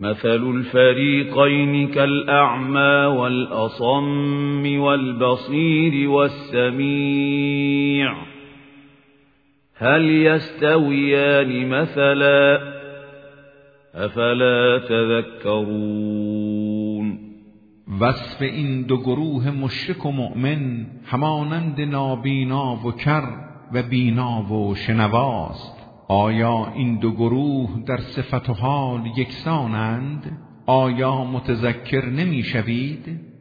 مثل الفريقين كالأعمى والأصم والبصير والسميع هل يستويان مثلا أفلا تذكرون. وصف این دو گروه مشرک و مؤمن همانند نابینا و کر و بینا و شنواست. آیا این دو گروه در صفت و حال یکسانند؟ آیا متذکر نمی شوید؟